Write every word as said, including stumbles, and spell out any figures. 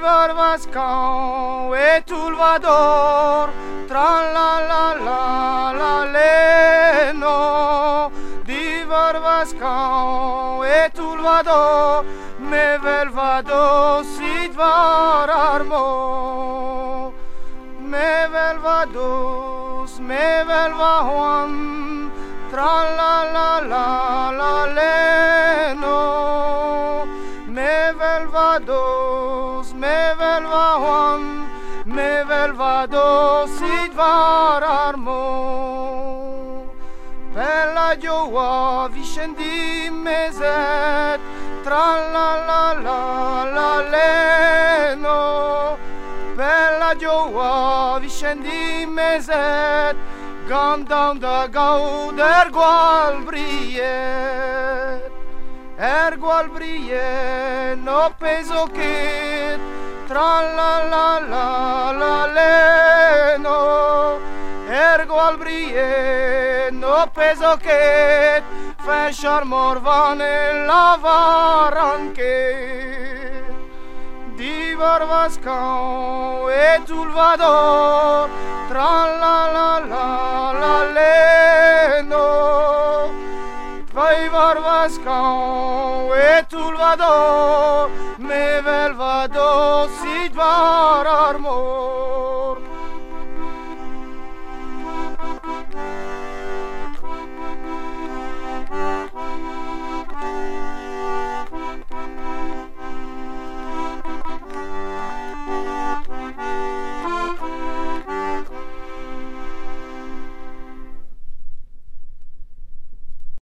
Vascan e tout le vador, tra la la la la leno. Divar Vascan e tout le vador, me vel vado si dvar armo. Me vel vados, me vel vahuan, tra la la la la leno. Me vel vados, me vel vahuan, me vel vados si dvar armo. Per la gioa viscendi meset, tra la la la la leno. Per la gioa viscendi meset, gandam da gaud ergual briet. Ergual briet, no peso che, tra la la la la leno. Ergual briet, no peso che, fesciar morvane lavar anche. Divar Vascan e tout le vador, tra la la la la leno. Divar Vascan e tout le vador, me vel vador.